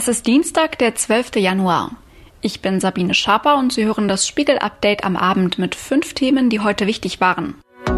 Es ist Dienstag, der 12. Januar. Ich bin Sabine Schaper und Sie hören das Spiegel-Update am Abend mit 5 Themen, die heute wichtig waren.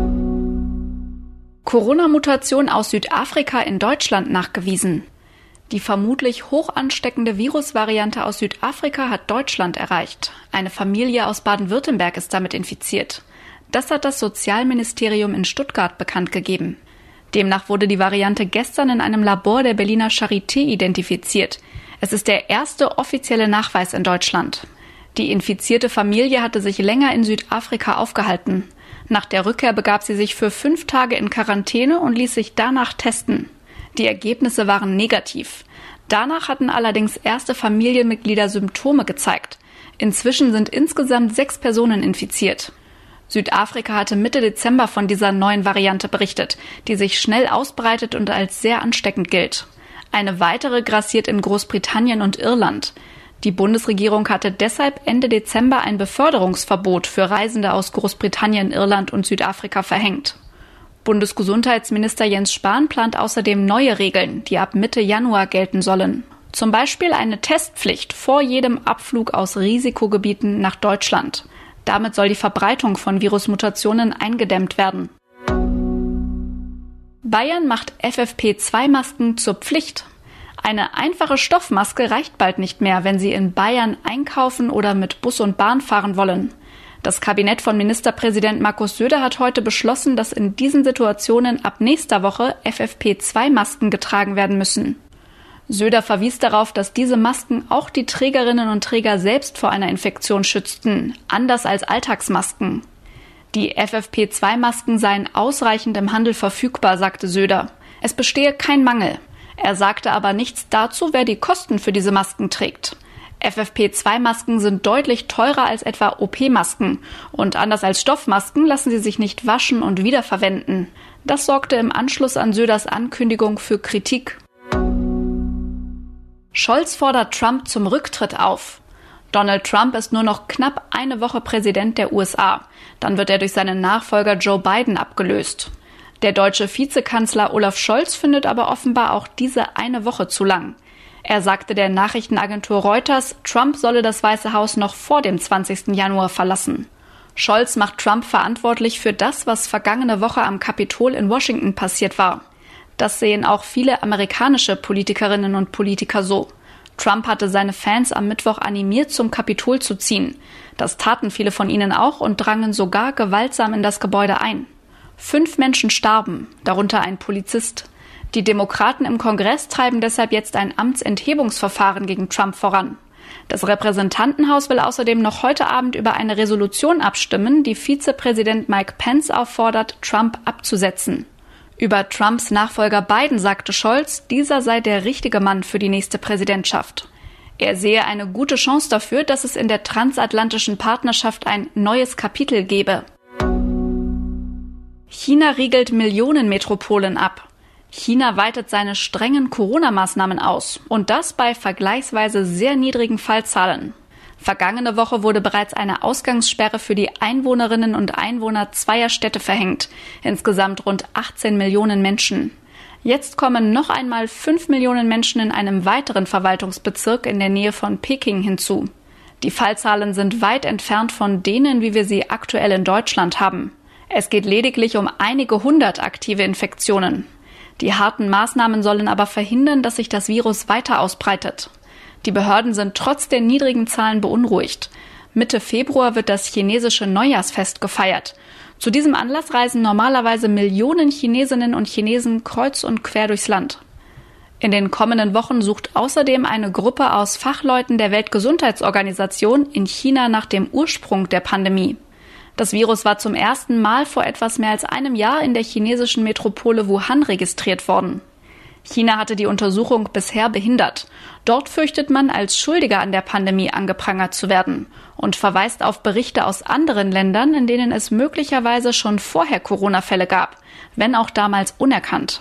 Corona-Mutation aus Südafrika in Deutschland nachgewiesen. Die vermutlich hoch ansteckende Virusvariante aus Südafrika hat Deutschland erreicht. Eine Familie aus Baden-Württemberg ist damit infiziert. Das hat das Sozialministerium in Stuttgart bekannt gegeben. Demnach wurde die Variante gestern in einem Labor der Berliner Charité identifiziert. Es ist der erste offizielle Nachweis in Deutschland. Die infizierte Familie hatte sich länger in Südafrika aufgehalten. Nach der Rückkehr begab sie sich für 5 Tage in Quarantäne und ließ sich danach testen. Die Ergebnisse waren negativ. Danach hatten allerdings erste Familienmitglieder Symptome gezeigt. Inzwischen sind insgesamt 6 Personen infiziert. Südafrika hatte Mitte Dezember von dieser neuen Variante berichtet, die sich schnell ausbreitet und als sehr ansteckend gilt. Eine weitere grassiert in Großbritannien und Irland. Die Bundesregierung hatte deshalb Ende Dezember ein Beförderungsverbot für Reisende aus Großbritannien, Irland und Südafrika verhängt. Bundesgesundheitsminister Jens Spahn plant außerdem neue Regeln, die ab Mitte Januar gelten sollen. Zum Beispiel eine Testpflicht vor jedem Abflug aus Risikogebieten nach Deutschland. Damit soll die Verbreitung von Virusmutationen eingedämmt werden. Bayern macht FFP2-Masken zur Pflicht. Eine einfache Stoffmaske reicht bald nicht mehr, wenn Sie in Bayern einkaufen oder mit Bus und Bahn fahren wollen. Das Kabinett von Ministerpräsident Markus Söder hat heute beschlossen, dass in diesen Situationen ab nächster Woche FFP2-Masken getragen werden müssen. Söder verwies darauf, dass diese Masken auch die Trägerinnen und Träger selbst vor einer Infektion schützten, anders als Alltagsmasken. Die FFP2-Masken seien ausreichend im Handel verfügbar, sagte Söder. Es bestehe kein Mangel. Er sagte aber nichts dazu, wer die Kosten für diese Masken trägt. FFP2-Masken sind deutlich teurer als etwa OP-Masken und anders als Stoffmasken lassen sie sich nicht waschen und wiederverwenden. Das sorgte im Anschluss an Söders Ankündigung für Kritik. Scholz fordert Trump zum Rücktritt auf. Donald Trump ist nur noch knapp eine Woche Präsident der USA. Dann wird er durch seinen Nachfolger Joe Biden abgelöst. Der deutsche Vizekanzler Olaf Scholz findet aber offenbar auch diese eine Woche zu lang. Er sagte der Nachrichtenagentur Reuters, Trump solle das Weiße Haus noch vor dem 20. Januar verlassen. Scholz macht Trump verantwortlich für das, was vergangene Woche am Kapitol in Washington passiert war. Das sehen auch viele amerikanische Politikerinnen und Politiker so. Trump hatte seine Fans am Mittwoch animiert, zum Kapitol zu ziehen. Das taten viele von ihnen auch und drangen sogar gewaltsam in das Gebäude ein. 5 Menschen starben, darunter ein Polizist. Die Demokraten im Kongress treiben deshalb jetzt ein Amtsenthebungsverfahren gegen Trump voran. Das Repräsentantenhaus will außerdem noch heute Abend über eine Resolution abstimmen, die Vizepräsident Mike Pence auffordert, Trump abzusetzen. Über Trumps Nachfolger Biden sagte Scholz, dieser sei der richtige Mann für die nächste Präsidentschaft. Er sehe eine gute Chance dafür, dass es in der transatlantischen Partnerschaft ein neues Kapitel gebe. China riegelt Millionenmetropolen ab. China weitet seine strengen Corona-Maßnahmen aus und das bei vergleichsweise sehr niedrigen Fallzahlen. Vergangene Woche wurde bereits eine Ausgangssperre für die Einwohnerinnen und Einwohner 2 Städte verhängt, insgesamt rund 18 Millionen Menschen. Jetzt kommen noch einmal 5 Millionen Menschen in einem weiteren Verwaltungsbezirk in der Nähe von Peking hinzu. Die Fallzahlen sind weit entfernt von denen, wie wir sie aktuell in Deutschland haben. Es geht lediglich um einige 100 aktive Infektionen. Die harten Maßnahmen sollen aber verhindern, dass sich das Virus weiter ausbreitet. Die Behörden sind trotz der niedrigen Zahlen beunruhigt. Mitte Februar wird das chinesische Neujahrsfest gefeiert. Zu diesem Anlass reisen normalerweise Millionen Chinesinnen und Chinesen kreuz und quer durchs Land. In den kommenden Wochen sucht außerdem eine Gruppe aus Fachleuten der Weltgesundheitsorganisation in China nach dem Ursprung der Pandemie. Das Virus war zum ersten Mal vor etwas mehr als einem Jahr in der chinesischen Metropole Wuhan registriert worden. China hatte die Untersuchung bisher behindert. Dort fürchtet man, als Schuldiger an der Pandemie angeprangert zu werden und verweist auf Berichte aus anderen Ländern, in denen es möglicherweise schon vorher Corona-Fälle gab, wenn auch damals unerkannt.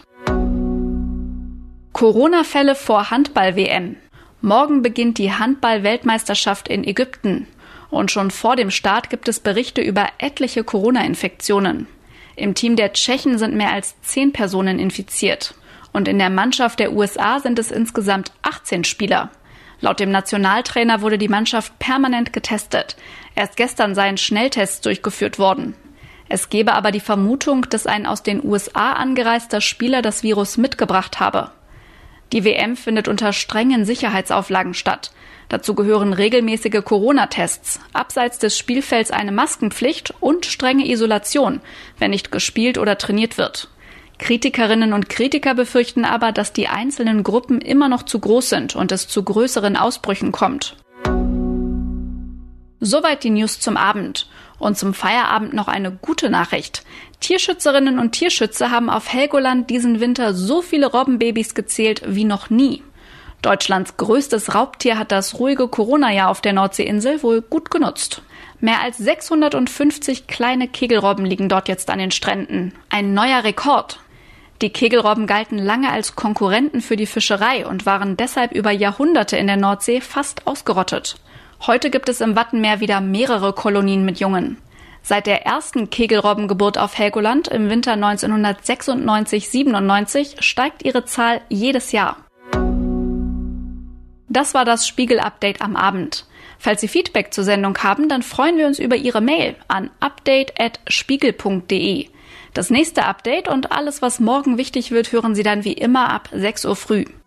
Corona-Fälle vor Handball-WM. Morgen beginnt die Handball-Weltmeisterschaft in Ägypten. Und schon vor dem Start gibt es Berichte über etliche Corona-Infektionen. Im Team der Tschechen sind mehr als 10 Personen infiziert. Und in der Mannschaft der USA sind es insgesamt 18 Spieler. Laut dem Nationaltrainer wurde die Mannschaft permanent getestet. Erst gestern seien Schnelltests durchgeführt worden. Es gebe aber die Vermutung, dass ein aus den USA angereister Spieler das Virus mitgebracht habe. Die WM findet unter strengen Sicherheitsauflagen statt. Dazu gehören regelmäßige Corona-Tests, abseits des Spielfelds eine Maskenpflicht und strenge Isolation, wenn nicht gespielt oder trainiert wird. Kritikerinnen und Kritiker befürchten aber, dass die einzelnen Gruppen immer noch zu groß sind und es zu größeren Ausbrüchen kommt. Soweit die News zum Abend. Und zum Feierabend noch eine gute Nachricht. Tierschützerinnen und Tierschützer haben auf Helgoland diesen Winter so viele Robbenbabys gezählt wie noch nie. Deutschlands größtes Raubtier hat das ruhige Corona-Jahr auf der Nordseeinsel wohl gut genutzt. Mehr als 650 kleine Kegelrobben liegen dort jetzt an den Stränden. Ein neuer Rekord. Die Kegelrobben galten lange als Konkurrenten für die Fischerei und waren deshalb über Jahrhunderte in der Nordsee fast ausgerottet. Heute gibt es im Wattenmeer wieder mehrere Kolonien mit Jungen. Seit der ersten Kegelrobbengeburt auf Helgoland im Winter 1996/97 steigt ihre Zahl jedes Jahr. Das war das Spiegel-Update am Abend. Falls Sie Feedback zur Sendung haben, dann freuen wir uns über Ihre Mail an update@spiegel.de. Das nächste Update und alles, was morgen wichtig wird, hören Sie dann wie immer ab 6 Uhr früh.